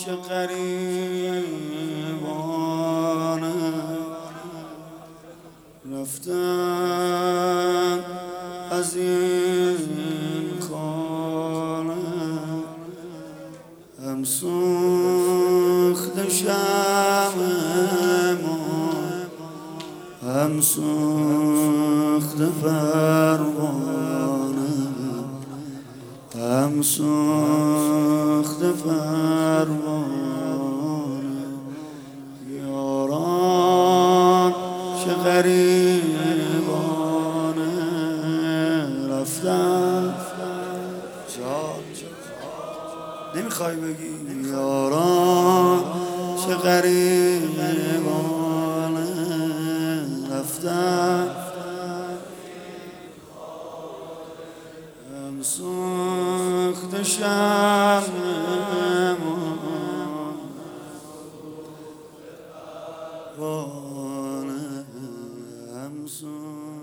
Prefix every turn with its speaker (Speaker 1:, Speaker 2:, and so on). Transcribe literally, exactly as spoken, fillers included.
Speaker 1: چه غریبانه رفتن از این خانه، هم سوخت شمع ما هم سوخت پروانه، هم سوخت پروانه. یاران چه غریبانه رفتن. نمیخوای بگی یاران چه غریبانه رفتن، هم سوخت شمع ما هم سوخت